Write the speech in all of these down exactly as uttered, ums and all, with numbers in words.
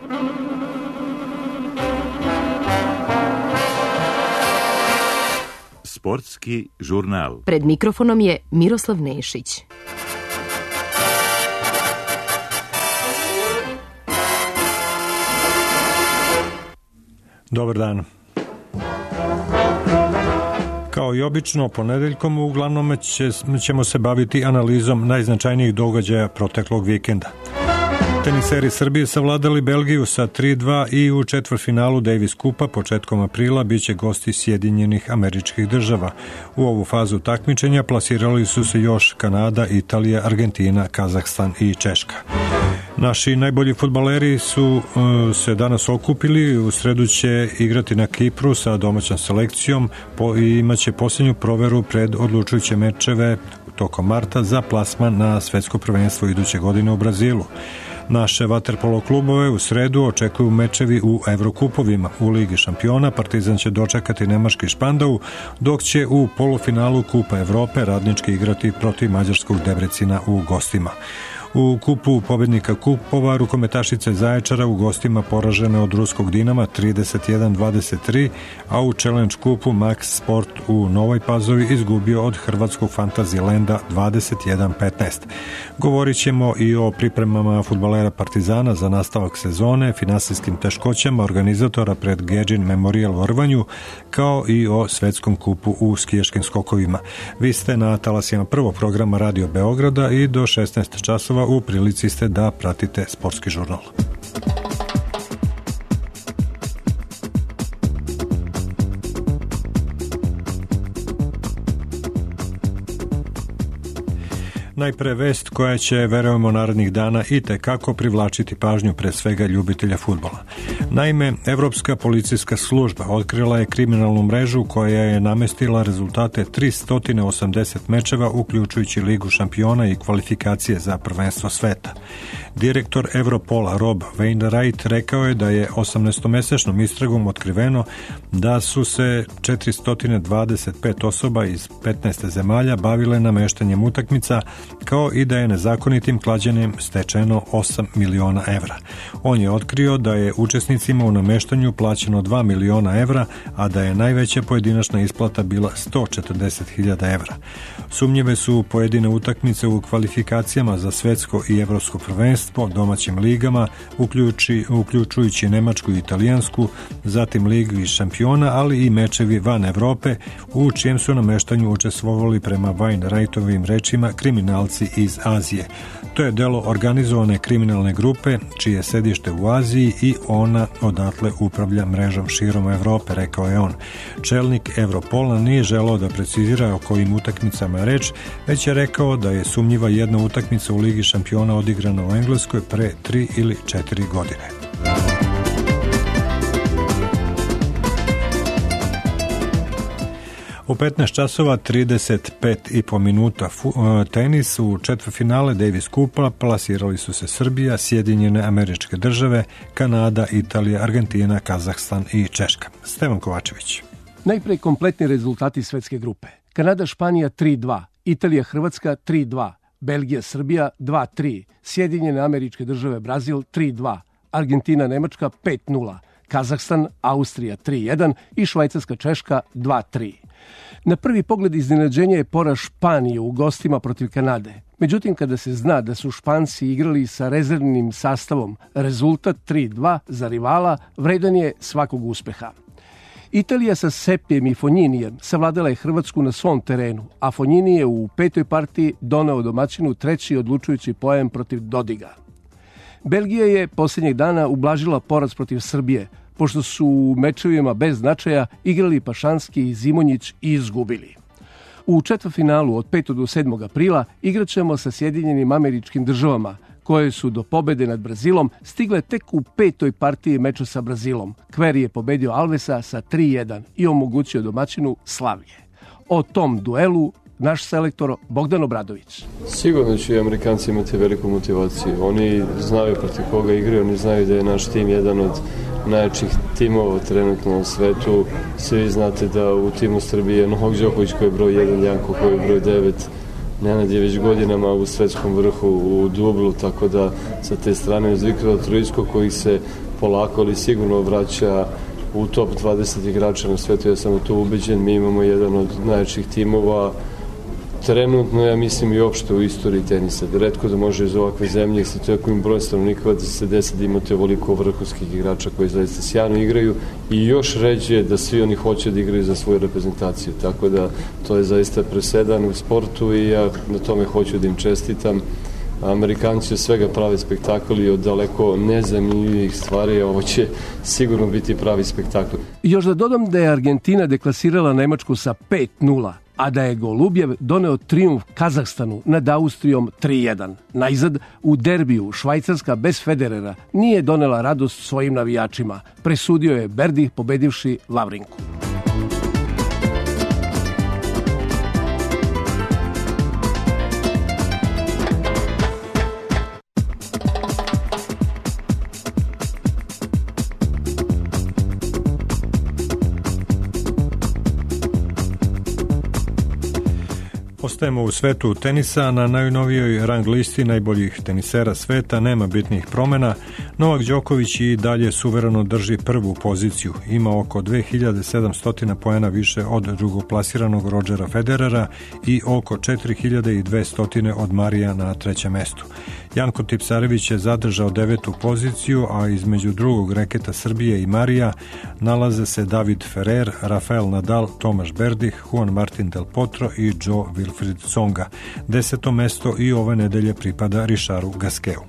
Sportski žurnal. Pred mikrofonom je Miroslav Nešić. Dobar dan. Kao i obično, ponedeljkom uglavnom ćemo se baviti analizom najznačajnijih događaja proteklog vikenda. Teniseri Srbije savladali Belgiju sa tri dva i u četvrtfinalu Davis Kupa početkom aprila biće gosti Sjedinjenih Američkih Država. U ovu fazu takmičenja plasirali su se još Kanada, Italija, Argentina, Kazahstan i Češka. Naši najbolji fudbaleri su uh, se danas okupili, u sredu će igrati na Kipru sa domaćom selekcijom po, i imaće posljednju proveru pred odlučujuće mečeve tokom marta za plasman na svetsko prvenstvo iduće godine u Brazilu. Naše vaterpolo klubove u sredu očekuju mečevi u Evrokupovima. U Ligi šampiona Partizan će dočekati nemački Špandau, dok će u polufinalu Kupa Evrope Radnički igrati protiv mađarskog Debrecina u gostima. U kupu pobednika kupova rukometašice Zaječara u gostima poražene od ruskog Dinama trideset jedan dvadeset tri, a u Challenge kupu Max Sport u Novoj Pazovi izgubio od hrvatskog Fantazilenda dvadeset jedan petnaest. Govorit ćemo i o pripremama fudbalera Partizana za nastavak sezone, finansijskim teškoćama organizatora pred Gedžin Memorial u Rvanju, kao i o svetskom kupu u skijaškim skokovima. Vi ste na talasima prvog programa Radio Beograda i do šesnaest časova u prilici ste da pratite Sportski žurnal. Najpre vest koja će, verujemo, narednih dana i tekako privlačiti pažnju pre svega ljubitelja fudbala. Naime, Evropska policijska služba otkrila je kriminalnu mrežu koja je namestila rezultate tristo osamdeset mečeva, uključujući Ligu šampiona i kvalifikacije za prvenstvo sveta. Direktor Evropola Rob Wainwright rekao je da je osamnaestomesečnom istragom otkriveno da su se četiristo dvadeset pet osoba iz petnaest zemalja bavile nameštanjem utakmica, kao i da je nezakonitim klađenjem stečeno osam miliona evra. On je otkrio da je učesnicima u nameštanju plaćeno dva miliona evra, a da je najveća pojedinačna isplata bila sto četrdeset hiljada evra. Sumnjive su pojedine utakmice u kvalifikacijama za svetsko i evropsko prvenstvo, domaćim ligama, uključi, uključujući nemačku i italijansku, zatim Ligi šampiona, ali i mečevi van Evrope, u čijem su nameštanju učestvovali prema Wainwrightovim rečima kriminalci iz Azije. To je delo organizovane kriminalne grupe, čije je sedište u Aziji i ona odatle upravlja mrežom širom Evrope, rekao je on. Čelnik Evropola nije želeo da precizira o kojim utakmicama je reč, već je rekao da je sumnjiva jedna utakmica u Ligi šampiona odigrana u Engleskoj pre tri ili četiri godine. U petnaest časova trideset pet i po minuta fu, tenis u četvrtfinale Davis Kupa plasirali su se Srbija, Sjedinjene Američke Države, Kanada, Italija, Argentina, Kazahstan i Češka. Stevan Kovačević. Najprej kompletni rezultati svetske grupe. Kanada, Španija tri dva, Italija, Hrvatska tri dva, Belgija, Srbija dva tri, Sjedinjene Američke Države, Brazil tri dva, Argentina, Nemačka pet nula, Kazahstan, Austrija tri jedan i Švajcarska, Češka dva tri. Na prvi pogled iznenađenje je poraz Španije u gostima protiv Kanade. Međutim, kada se zna da su Španci igrali sa rezervnim sastavom, rezultat tri dva za rivala vredan je svakog uspeha. Italija sa Sepijem i Fonjinijem savladala je Hrvatsku na svom terenu, a Fonjini je u petoj partiji doneo domaćinu treći odlučujući poen protiv Dodiga. Belgija je posljednjeg dana ublažila poraz protiv Srbije, pošto su u mečevima bez značaja igrali Pašanski i Zimonjić i izgubili. U četvrtfinalu od petog do sedmog aprila igraćemo sa Sjedinjenim Američkim Državama, koje su do pobede nad Brazilom stigle tek u petoj partiji meča sa Brazilom. Kveri je pobedio Alvesa sa tri jedan i omogućio domaćinu slavlje. O tom duelu naš selektor Bogdan Obradović. Sigurno će i Amerikanci imati veliku motivaciju. Oni znaju protiv koga igraju, oni znaju da je naš tim jedan od najjačih timova trenutno na svetu. Svi znate da u timu Srbije je Novak Đoković koji je broj jedan, Janko koji je broj devet. Nenad je već godinama u svetskom vrhu u dublu, tako da sa te strane uz Viktora Trojskog koji se polako, ali sigurno vraća u top dvadeset igrača na svetu. Ja sam u to ubeđen. Mi imamo jedan od najjačih timova trenutno, ja mislim, i opšte u istoriji tenisa. Retko da može iz ovakve zemlje sa takvim brojem stanovnika da se desi da imate ovoliko vrhunskih igrača koji zaista sjajno igraju i još ređe da svi oni hoće da igraju za svoju reprezentaciju. Tako da to je zaista presedan u sportu i ja na tome hoću da im čestitam. Amerikanci od svega prave spektakl i od daleko nezanimljivih stvari, a ovo će sigurno biti pravi spektakl. Još da dodam da je Argentina deklasirala Nemačku sa pet nula, a da je Golubjev doneo trijumf Kazahstanu nad Austrijom tri jedan. Najzad, u derbiju Švajcarska bez Federera nije donela radost svojim navijačima. Presudio je Berdih pobedivši Vavrinku. Ostajemo u svetu tenisa. Na najnovijoj rang listi najboljih tenisera sveta nema bitnih promjena. Novak Đoković i dalje suvereno drži prvu poziciju. Ima oko dve hiljade sedamsto poena više od drugoplasiranog Rodgera Federera i oko četiri hiljade dvesta od Marija na trećem mestu. Janko Tipsarević je zadržao devetu poziciju, a između drugog reketa Srbije i Marija nalaze se David Ferrer, Rafael Nadal, Tomaš Berdih, Juan Martin Del Potro i Joe Wilfried Tsonga. Deseto mesto i ove nedelje pripada Richardu Gasquetu.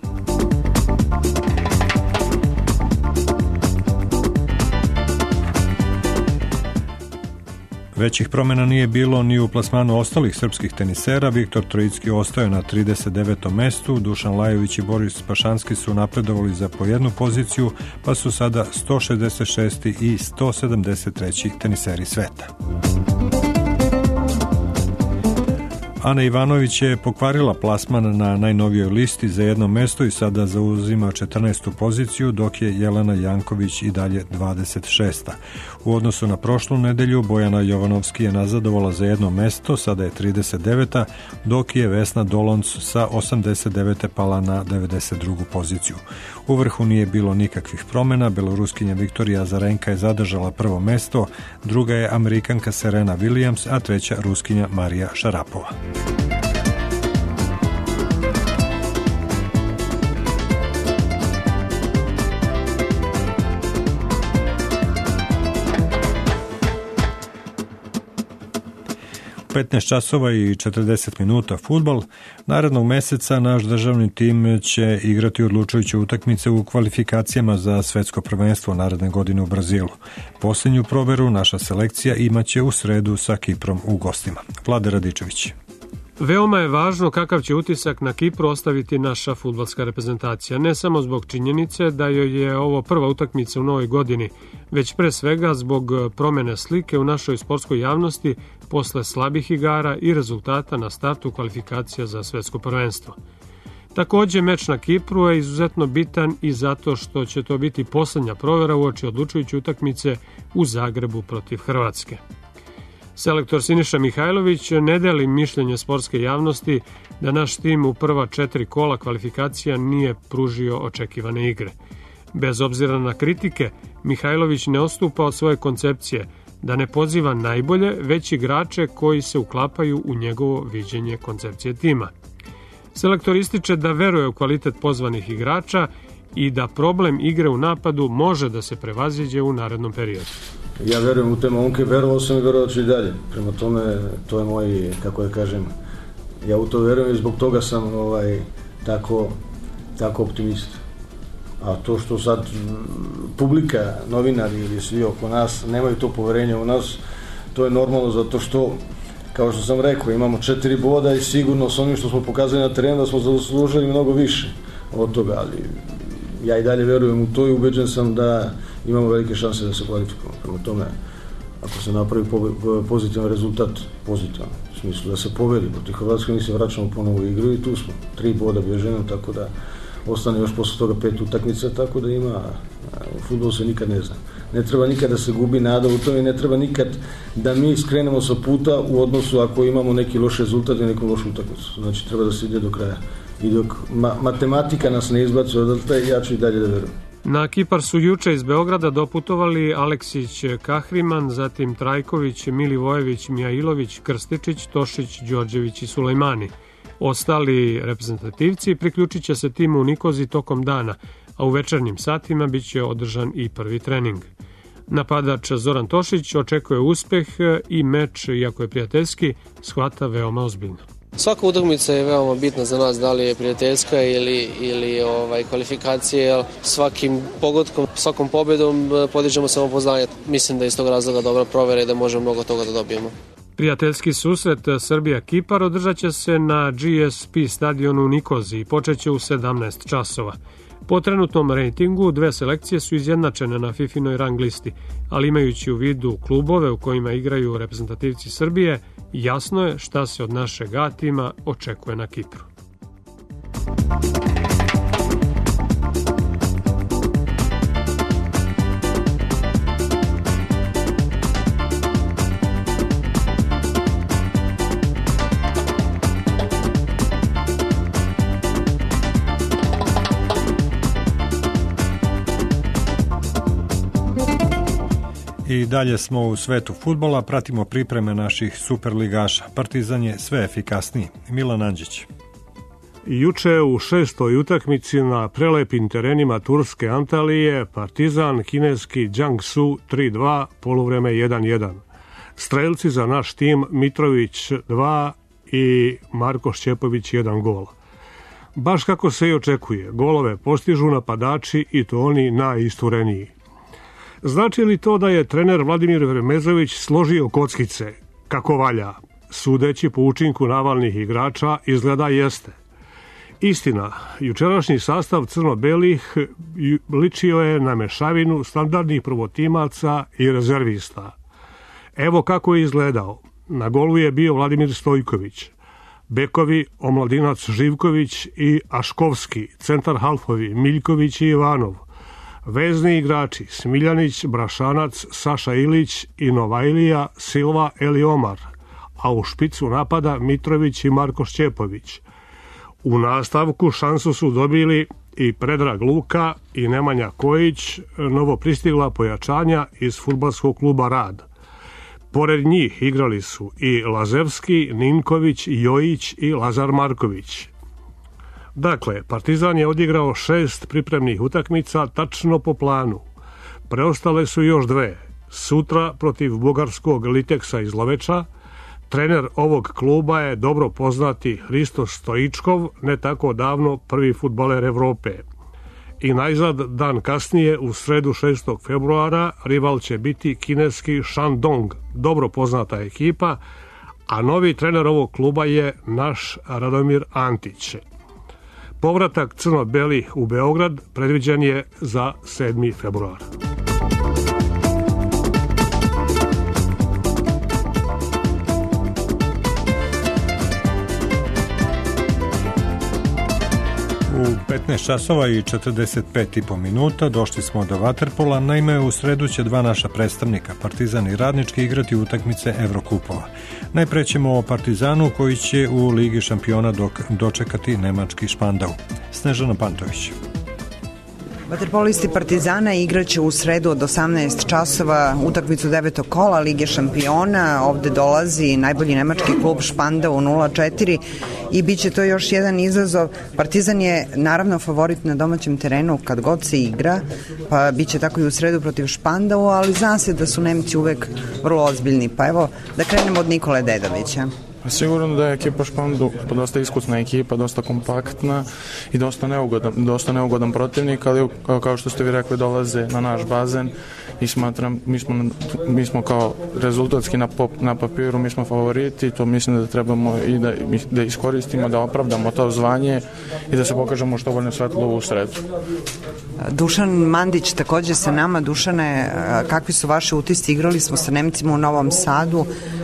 Većih promjena nije bilo ni u plasmanu ostalih srpskih tenisera. Viktor Trojicki ostaje na trideset devetom mestu, Dušan Lajović i Boris Pašanski su napredovali za po jednu poziciju, pa su sada sto šezdeset šesti i sto sedamdeset treći teniseri sveta. Ana Ivanović je pokvarila plasman na najnovijoj listi za jedno mesto i sada zauzima četrnaestu poziciju, dok je Jelena Janković i dalje dvadeset šesta. U odnosu na prošlu nedelju Bojana Jovanovski je nazadovala za jedno mesto, sada je trideset deveta, dok je Vesna Dolonc sa osamdeset devete pala na devedeset drugu poziciju. U vrhu nije bilo nikakvih promjena, Beloruskinja Viktorija Azarenka je zadržala prvo mesto, druga je Amerikanka Serena Williams, a treća Ruskinja Marija Šarapova. petnaest časova i četrdeset minuta fudbal. Narednog meseca naš državni tim će igrati odlučujuće utakmice u kvalifikacijama za svetsko prvenstvo naredne godine u Brazilu. Posljednju proveru naša selekcija imaće u sredu sa Kiprom u gostima. Vlade Radičević. Veoma je važno kakav će utisak na Kipru ostaviti naša fudbalska reprezentacija, ne samo zbog činjenice da joj je ovo prva utakmica u novoj godini, već pre svega zbog promjene slike u našoj sportskoj javnosti posle slabih igara i rezultata na startu kvalifikacija za svetsko prvenstvo. Također, meč na Kipru je izuzetno bitan i zato što će to biti posljednja provjera uoči odlučujuće utakmice u Zagrebu protiv Hrvatske. Selektor Siniša Mihajlović ne deli mišljenje sportske javnosti da naš tim u prva četiri kola kvalifikacija nije pružio očekivane igre. Bez obzira na kritike, Mihajlović ne odstupa od svoje koncepcije da ne poziva najbolje, već igrače koji se uklapaju u njegovo viđenje koncepcije tima. Selektor ističe da veruje u kvalitet pozvanih igrača i da problem igre u napadu može da se prevaziđe u narednom periodu. Ja verujem u te momke, verovao sam i verovao ću i dalje. Prema tome, to je moj, kako da kažem, ja u to verujem i zbog toga sam ovaj, tako, tako optimist. A to što sad publika, novinari ili svi oko nas nemaju to poverenje u nas, to je normalno zato što, kao što sam rekao, imamo četiri boda i sigurno s onim što smo pokazali na terenu da smo zaslužili mnogo više od toga, ali ja i dalje verujem u to i ubeđen sam da imamo velike šanse da se kvalifikujemo. Prema tome, ako se napravi pozitivan rezultat, pozitivan, u smislu da se pobedi protiv Hrvatske, mi se vraćamo ponovo u igru i tu smo. Tri boda bježemo, tako da ostane još posle toga pet utakmica, tako da ima, u fudbalu se nikad ne zna. Ne treba nikad da se gubi nada u tome i ne treba nikad da mi skrenemo sa puta u odnosu ako imamo neki loš rezultat i neku lošu utakmicu. Znači treba da se ide do kraja. I dok ma- matematika nas ne izbaci odatle, ja ću i dalje da verujem. Na Kipar su juče iz Beograda doputovali Aleksić Kahriman, zatim Trajković, Milivojević, Mijailović, Krstičić, Tošić, Đorđević i Sulejmani. Ostali reprezentativci priključit će se timu u Nikozi tokom dana, a u večernjim satima bit će održan i prvi trening. Napadač Zoran Tošić očekuje uspeh i meč, iako je prijateljski, shvata veoma ozbiljno. Svaka utakmica je veoma bitna za nas, da li je prijateljska ili, ili ovaj, kvalifikacije. Svakim pogodkom, svakom pobjedom podižemo samopoznanje. Mislim da je iz tog razloga dobra provera i da možemo mnogo toga da dobijemo. Prijateljski susret Srbija-Kipar održat će se na G S P stadionu u Nikozi i počeće u sedamnaest časova. Po trenutnom rejtingu dve selekcije su izjednačene na Fifinoj rang listi, ali imajući u vidu klubove u kojima igraju reprezentativci Srbije, jasno je šta se od našeg A tima očekuje na Kipru. I dalje smo u svetu fudbala, pratimo pripreme naših superligaša. Partizan je sve efikasniji. Milan Andžić. Juče u šestoj utakmici na prelepim terenima turske Antalije Partizan kineski Jiangsu tri dva, poluvreme jedan jedan. Strelci za naš tim Mitrović dva i Marko Šćepović jedan gol. Baš kako se i očekuje, golove postižu napadači i to oni najistureniji. Znači li to da je trener Vladimir Vermezović složio kockice kako valja? Sudeći po učinku navalnih igrača izgleda jeste. Istina, jučerašnji sastav crno-belih ličio je na mešavinu standardnih prvotimaca i rezervista. Evo kako je izgledao. Na golu je bio Vladimir Stojković. Bekovi omladinac Živković i Aškovski, centar halfovi Miljković i Ivanov. Vezni igrači Smiljanić, Brašanac, Saša Ilić i Novajlija, Silva, Eliomar, a u špicu napada Mitrović i Marko Šćepović. U nastavku šansu su dobili i Predrag Luka i Nemanja Kojić, novo pristigla pojačanja iz fudbalskog kluba Rad. Pored njih igrali su i Lazevski, Ninković, Jojić i Lazar Marković. Dakle, Partizan je odigrao šest pripremnih utakmica tačno po planu. Preostale su još dve. Sutra protiv bugarskog Liteksa iz Loveča. Trener ovog kluba je dobro poznati Hristo Stoičkov, ne tako davno prvi fudbaler Evrope. I najzad dan kasnije, u sredu šestog februara, rival će biti kineski Shandong, dobro poznata ekipa, a novi trener ovog kluba je naš Radomir Antić. Povratak crno-belih u Beograd predviđen je za sedmi februar. U petnaest časova i četrdeset pet i po minuta došli smo do vaterpola. Naime, u sredu će dva naša predstavnika, Partizan i Radnički, igrati utakmice Evrokupova. Najpre ćemo o Partizanu koji će u Ligi šampiona dok dočekati nemački Špandau. Snežana Pantović. Vaterpolisti Partizana igraće u sredu od osamnaest časova utakmicu devetog kola Lige šampiona. Ovde dolazi najbolji nemački klub Špandau nula četiri i bit će to još jedan izazov. Partizan je naravno favorit na domaćem terenu kad god se igra, pa bit će tako i u sredu protiv Špandau, ali zna se da su Nemci uvek vrlo ozbiljni. Pa evo, da krenemo od Nikole Dedovića. Sigurno da je ekipa Špandu dosta iskusna ekipa, dosta kompaktna i dosta neugodan, dosta neugodan protivnik, ali kao što ste vi rekli dolaze na naš bazen i smatram, mi smo, mi smo kao rezultatski na, pop, na papiru, mi smo favoriti, to mislim da trebamo i da, da iskoristimo, da opravdamo to zvanje i da se pokažemo što bolje svetlo u sredu. Dušan Mandić takođe sa nama. Dušane, kakvi su vaše utisci? Igrali smo sa Nemcima u Novom Sadu.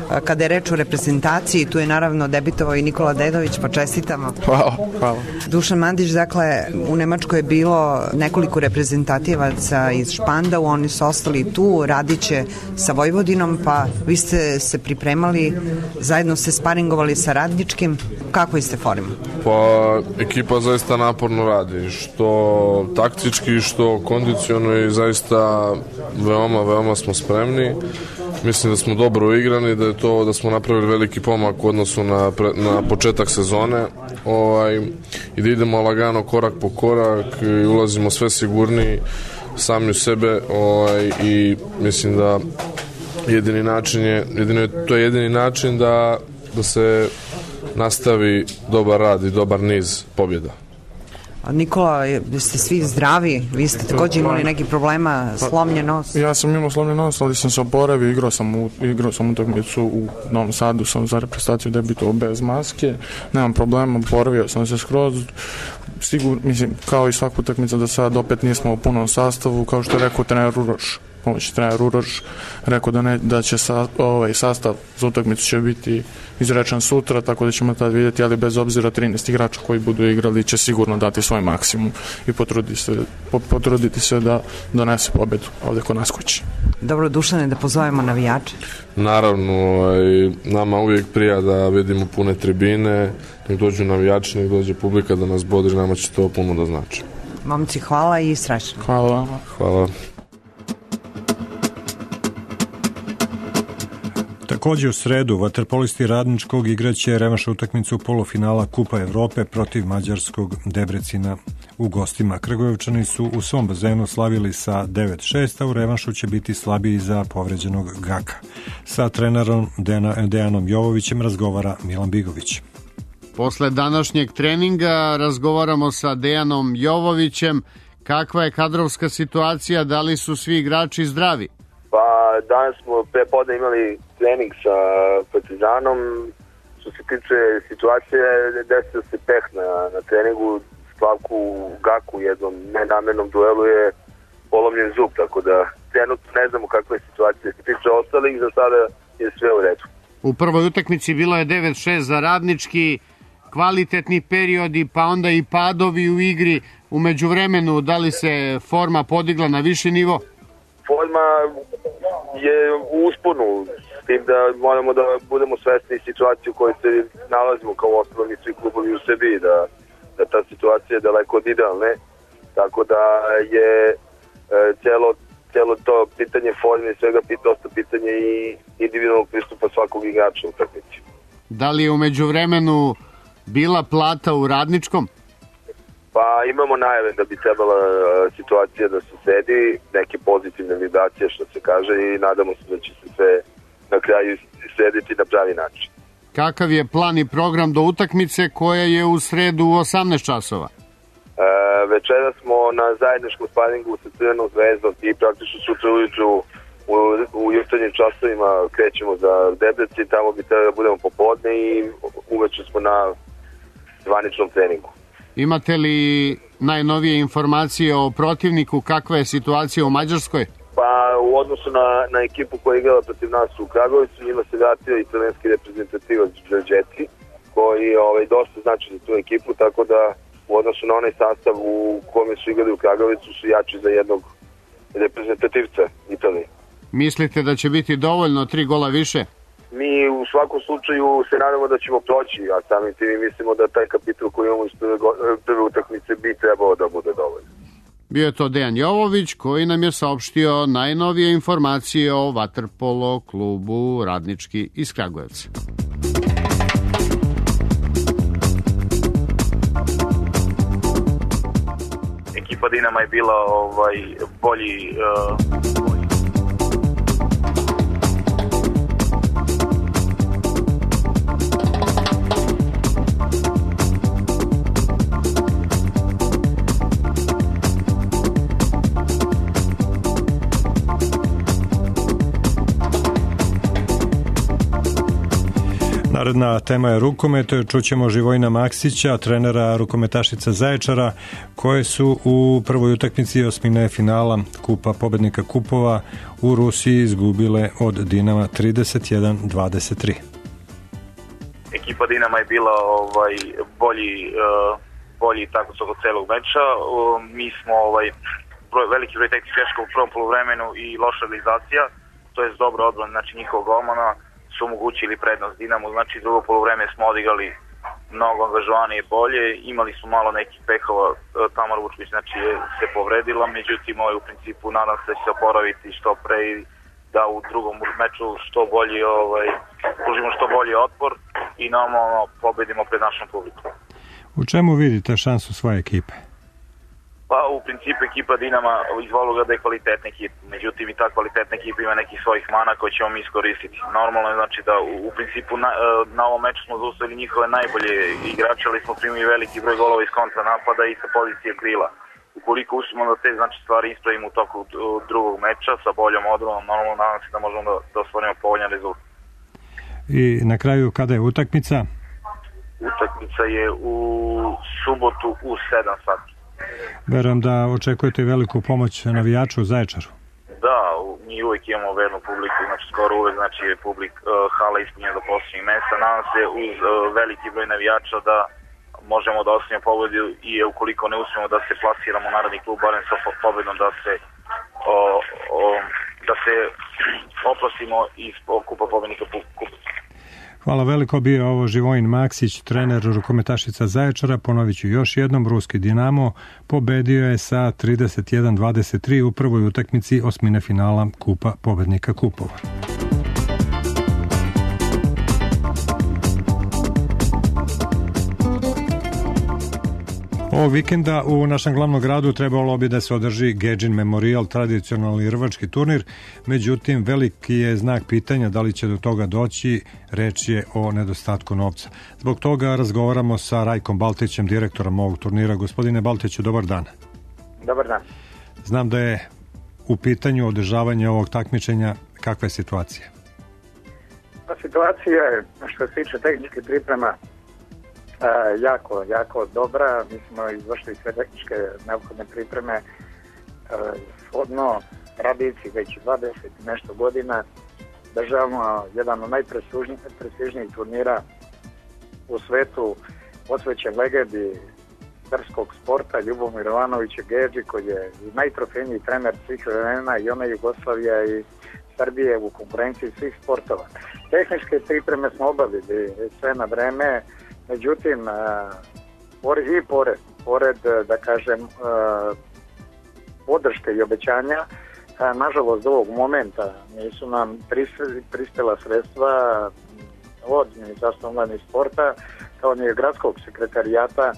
kada je reč o reprezentaciji. Tu je naravno debitovao i Nikola Dedović, pa čestitamo. Hvala, hvala. Dušan Mandić, dakle, u Nemačkoj je bilo nekoliko reprezentativaca iz Špandau, oni su ostali tu, radiće sa Vojvodinom, pa vi ste se pripremali, zajedno ste sparingovali sa Radničkim. Kakvoj ste formi? Pa, ekipa zaista naporno radi, što taktički, što kondiciono i zaista veoma, veoma smo spremni. Mislim da smo dobro uigrani, da je to da smo napravili veliki pomak u odnosu na, na početak sezone, ovaj, i da idemo lagano korak po korak i ulazimo sve sigurniji sami u sebe, ovaj, i mislim da jedini način je, jedini, to je jedini način da, da se nastavi dobar rad i dobar niz pobjeda. Nikola, ste svi zdravi? Vi ste također imali neki problema, slomljen nos? Ja sam imao slomljen nos, ali sam se oporavio, igrao sam, u, igrao sam utakmicu u Novom Sadu, sam za reprezentaciju debitovao bez maske, nemam problema, oporavio sam se skroz, sigurno, mislim, kao i svaku utakmicu da sad opet nismo u punom sastavu, kao što je rekao trener Uroš, pomoći trener Uroš, rekao da, ne, da će sa, ovaj sastav za utakmicu će biti izrečen sutra, tako da ćemo tad vidjeti, ali bez obzira trinaest igrača koji budu igrali će sigurno dati svoj maksimum i potruditi se, potruditi se da donese pobedu ovde kod nas kući. Dobro, Dušane, da pozovemo navijače. Naravno, nama uvijek prija da vidimo pune tribine, nek dođu navijači, nek dođe publika da nas bodri, nama će to puno da znači. Momci, hvala i srećno. Hvala vam. Hvala. Takođe u sredu vaterpolisti Radničkog igraće revanš utakmicu polufinala Kupa Evrope protiv mađarskog Debrecina u gostima. Kragujevčani su u svom bazenu slavili sa devet šest, a u revanšu će biti slabiji za povređenog Gaka. Sa trenerom Dejanom Jovovićem razgovara Milan Bigović. Posle današnjeg treninga razgovaramo sa Dejanom Jovovićem. Kakva je kadrovska situacija, da li su svi igrači zdravi? Pa danas smo pre podne imali trening sa Partizanom. Što se tiče situacije, desio se peh na, na treningu. Slavku Gaku u jednom nenamernom duelu je polomljen zub, tako da trenutno ne znamo kakva je situacija. Što se tiče ostalih, za sada je sve u redu. U prvoj utakmici bilo je devet šest za Radnički, kvalitetni periodi, pa onda i padovi u igri. U međuvremenu, da li se forma podigla na viši nivo? Forma je u usponu, s tim da moramo da budemo svesni situacije u kojoj se nalazimo kao osnovni svi klubovi u Srbiji, da, da ta situacija je daleko od idealne, tako da je e, celo, celo to pitanje forme i svega dosta pitanje i individualnog pristupa svakog igrača u utakmici. Da li je u međuvremenu bila plata u Radničkom? Pa imamo najave da bi trebala situacija da se sedi, neke pozitivne vibracije što se kaže i nadamo se da će se sve na kraju srediti na pravi način. Kakav je plan i program do utakmice koja je u sredu u osamnaest časova? E, večera smo na zajedničkom sparingu sa Crvenom zvezdom i praktično sutra ujutru u, u jutarnjim časovima krećemo za Debrecin, tamo bi trebali da budemo popodne i uveče smo na zvaničnom treningu. Imate li najnovije informacije o protivniku, kakva je situacija u Mađarskoj? Pa u odnosu na, na ekipu koja je igrala protiv nas u Kragujevcu, njima se vratio i crvenski reprezentativac Đorđeci, koji ovaj, dosta znači za tu ekipu, tako da u odnosu na onaj sastav u kome su igrali u Kragujevcu su jači za jednog reprezentativca Italije. Mislite da će biti dovoljno tri gola više? Mi u svakom slučaju se nadamo da ćemo proći, a samim tim mislimo da taj kapital koji imamo iz prve, prve utakmice bi trebao da bude dovoljno. Bio je to Dejan Jovović koji nam je saopštio najnovije informacije o vaterpolo klubu Radnički iz Kragujevca. Ekipa Dinama je bila ovaj, bolji... Uh... Na Naredna tema je rukomet. Čućemo Živojina Maksića, trenera rukometašica Zaječara, koje su u prvoj utakmici osmine finala Kupa pobednika kupova u Rusiji izgubile od Dinama trideset jedan dvadeset tri. Ekipa Dinama je bila ovaj, bolji, uh, bolji tako s oko celog meča. Uh, mi smo ovaj, broj, veliki broj tehničkih grešaka u prvom poluvremenu i loša realizacija, to je dobro odbran, znači njihov golmana su omogućili prednost Dinamu, znači drugo poluvreme smo odigrali mnogo angažovanije i bolje, imali smo malo nekih pehova, Tamara Vučković znači je se povredila, međutim ovaj, u principu nadam se da će se oporaviti što pre i da u drugom meču što bolji ovaj, pružimo što bolji otpor i normalno pobedimo pred našom publikom. U čemu vidite šansu svoje ekipe? Pa u principu ekipa Dinama izvolila da je kvalitetna ekipa, međutim i ta kvalitetna ekipa ima nekih svojih mana koje ćemo mi iskoristiti. Normalno je znači da u, u principu na, na ovom meču smo zaustavili njihove najbolje igrače, ali smo primili veliki broj golova iz kontra napada i sa pozicije krila. Ukoliko uspemo da te znači, stvari ispravimo u toku drugog meča sa boljom odbranom, normalno nadam se da možemo da, da ostvarimo povoljan rezultat. I na kraju kada je utakmica? Utakmica je u subotu u sedam sati. Verujem da očekujete veliku pomoć navijaču u Zaječaru. Da, mi uvijek imamo vernu publiku, znači skoro uvijek znači je publik uh, hala ispunjena do posljednjih mesta. Nadam se uz uh, veliki broj navijača da možemo da osvojimo pobedu i ukoliko ne uspijemo da se plasiramo u naredni klub, barem sa pobedom da se o, o, da se oprostimo iz Kupa pobednika kupa. Hvala veliko, bio ovo Živojin Maksić, trener rukometašica Zaječara. Ponovit ću još jednom, ruski Dinamo pobedio je sa trideset jedan dvadeset tri u prvoj utakmici osmine finala Kupa pobednika kupova. Ovog vikenda u našem glavnom gradu trebalo bi da se održi Gedžin Memorial, tradicionalni rvački turnir, međutim veliki je znak pitanja da li će do toga doći, reč je o nedostatku novca. Zbog toga razgovaramo sa Rajkom Baltićem, direktorom ovog turnira. Gospodine Baltiću, dobar dan. Dobar dan. Znam da je u pitanju održavanje ovog takmičenja, kakva je situacija? Pa situacija je, što se tiče tehničke priprema, Uh, jako, jako dobra. Mi smo izvršili sve tehničke neophodne pripreme uh, shodno tradiciji već dvadeset nešto godina. Državamo jedan od najprestižnijih turnira u svetu posvećen legendi srpskog sporta Ljubomir Jovanovića Gedži, koji je najtrofejniji trener svih vremena i ona Jugoslavija i Srbije u konkurenciji svih sportova. Tehničke pripreme smo obavili sve na vreme. Međutim, pored i pored, pored, da kažem, podrške i obećanja, nažalost, do ovog momenta nisu nam prispela sredstva od Ministarstva omladine i sporta, kao ni gradskog sekretarijata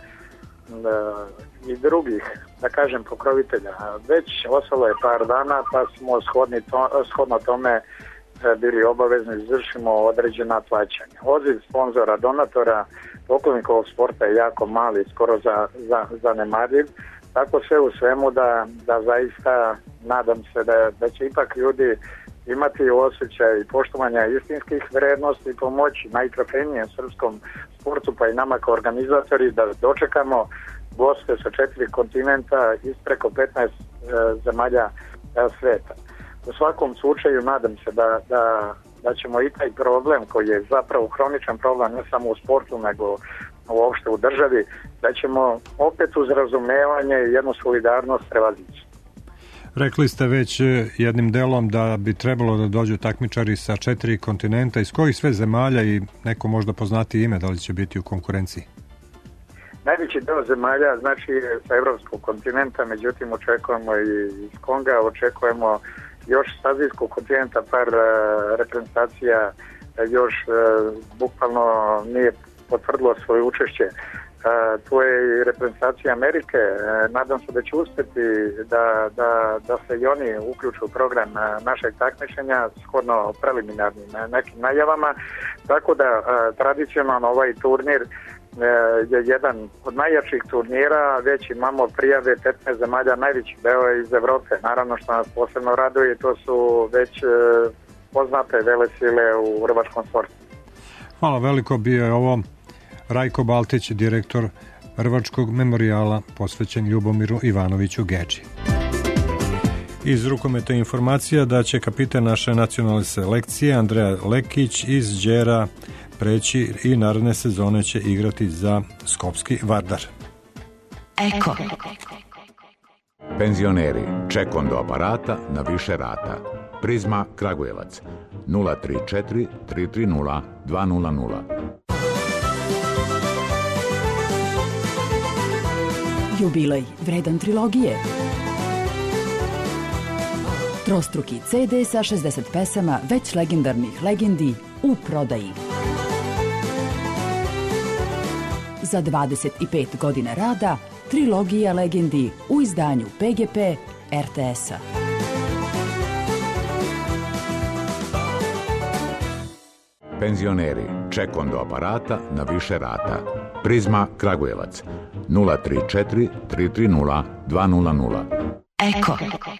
i drugih, da kažem, pokrovitelja. Već ostalo je par dana, pa smo shodni to, shodno tome bili obavezni da izvršimo određena plaćanja. Odziv sponzora, donatora, poklonika sporta je jako mali, skoro za, za, zanemarljiv, tako sve u svemu da, da zaista nadam se da, da će ipak ljudi imati osjećaj poštovanja istinskih vrednosti i pomoći najtrofejnijem srpskom sportu, pa i nama kao organizatori da dočekamo goste sa četiri kontinenta iz preko petnaest e, zemalja e, sveta. U svakom slučaju nadam se da, da, da ćemo i taj problem koji je zapravo hroničan problem ne samo u sportu nego uopšte u državi, da ćemo opet uz razumevanje i jednu solidarnost prevazići. Rekli ste već jednim delom da bi trebalo da dođu takmičari sa četiri kontinenta. Iz kojih sve zemalja i neko možda poznati ime, da li će biti u konkurenciji? Najveći deo zemalja znači sa evropskog kontinenta, međutim očekujemo i iz Konga, očekujemo još s azijskog kontinenta par uh, reprezentacija još uh, bukvalno nije potvrdilo svoje učešće. Uh, tu je i reprezentacija Amerike. Uh, nadam se da će uspjeti da, da, da se i oni uključu u program uh, našeg takmičenja shodno preliminarnim uh, nekim najavama. Tako da uh, tradicionalno ovaj turnir je jedan od najjačih turnira, već imamo prijave petnaest zemalja, najveći deo iz Evrope. Naravno što nas posebno raduje, to su već poznate velesile u rvačkom sportu. Hvala veliko, bio je ovo Rajko Baltić, direktor Rvačkog memorijala posvećen Ljubomiru Ivanoviću Gedži. Iz rukometa informacija da će kapitan naše nacionalne selekcije Andreja Lekić iz Đera preći i naredne sezone će igrati za Skopski Vardar. Eko. Penzioneri, ček do aparata na više rata. Prizma Kragujevac nula tri četiri tri tri nula dva nula nula. Jubilej vredan trilogije. Trostruki ce de sa šezdeset pesama već legendarnih legendi u prodaji. Za dvadeset pet godina rada trilogija legendi u izdanju pe ge pe er te es-a. Penzioneri, ček do aparata na više rata. Prizma Kragujevac nula tri četiri tri tri nula dva nula nula. Eko.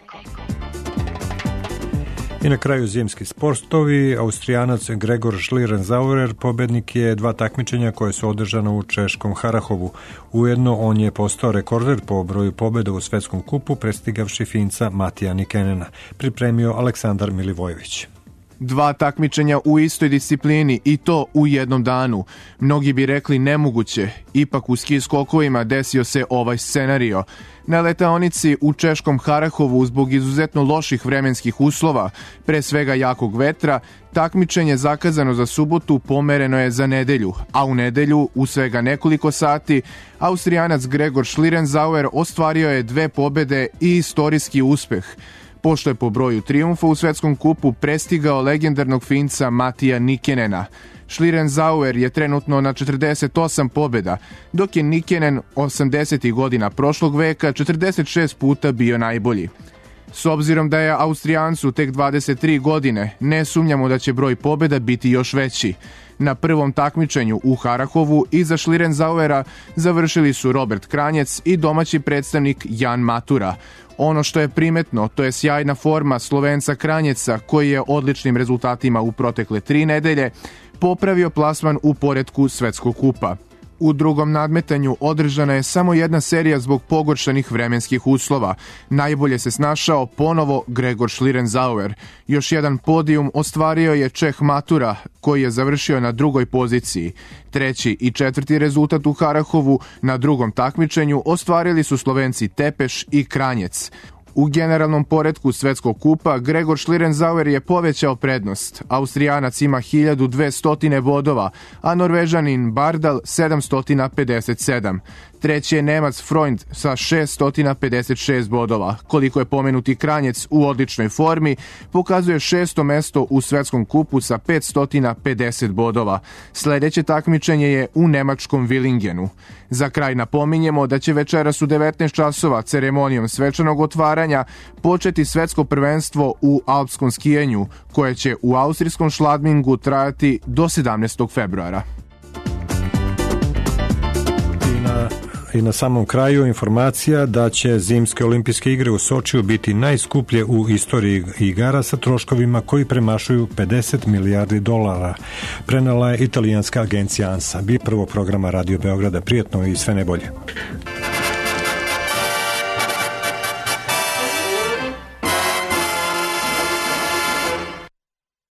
I na kraju zimski sportovi. Austrijanac Gregor Schlierenzauer pobednik je dva takmičenja koje su održana u češkom Harahovu. Ujedno on je postao rekorder po broju pobjeda u svetskom kupu, prestigavši Finca Matija Nikenena. Pripremio Aleksandar Milivojević. Dva takmičenja u istoj disciplini i to u jednom danu. Mnogi bi rekli nemoguće, ipak u ski skokovima desio se ovaj scenario. Na letaonici u češkom Harahovu zbog izuzetno loših vremenskih uslova, pre svega jakog vetra, takmičenje zakazano za subotu pomereno je za nedelju, a u nedelju, u svega nekoliko sati, Austrijanac Gregor Schlierenzauer ostvario je dve pobede i istorijski uspeh, pošto je po broju trijumfa u svetskom kupu prestigao legendarnog Finca Matija Nikenena. Schlierenzauer je trenutno na četrdeset osam pobjeda, dok je Nikenen osamdesetih godina prošlog veka četrdeset šest puta bio najbolji. S obzirom da je Austrijancu tek dvadeset tri godine, ne sumnjamo da će broj pobjeda biti još veći. Na prvom takmičenju u Harahovu iza Schlierenzauera završili su Robert Kranjec i domaći predstavnik Jan Matura. Ono što je primetno, to je sjajna forma Slovenca Kranjeca, koji je odličnim rezultatima u protekle tri nedelje popravio plasman u poretku svetskog kupa. U drugom nadmetanju održana je samo jedna serija zbog pogoršanih vremenskih uslova. Najbolje se snašao ponovo Gregor Schlierenzauer. Još jedan podijum ostvario je Čeh Matura, koji je završio na drugoj poziciji. Treći i četvrti rezultat u Harahovu na drugom takmičenju ostvarili su Slovenci Tepeš i Kranjec. U generalnom poretku svetskog kupa Gregor Schlierenzauer je povećao prednost. Austrijanac ima hiljadu dvesta bodova, a Norvežanin Bardal sedamsto pedeset sedam. Treći je Nemac Freund sa šeststo pedeset šest bodova. Koliko je pomenuti Kranjec u odličnoj formi, pokazuje šesto mesto u svetskom kupu sa petsto pedeset bodova. Sljedeće takmičenje je u nemačkom Willingenu. Za kraj napominjemo da će večeras u devetnaest časova ceremonijom svečanog otvaranja početi svetsko prvenstvo u alpskom skijenju, koje će u austrijskom Schladmingu trajati do sedamnaestog februara. I na samom kraju informacija da će zimske olimpijske igre u Sočiju biti najskuplje u istoriji igara sa troškovima koji premašuju pedeset milijardi dolara. Prenela je italijanska agencija ANSA. Bi prvo programa Radio Beograda. Prijetno i sve najbolje.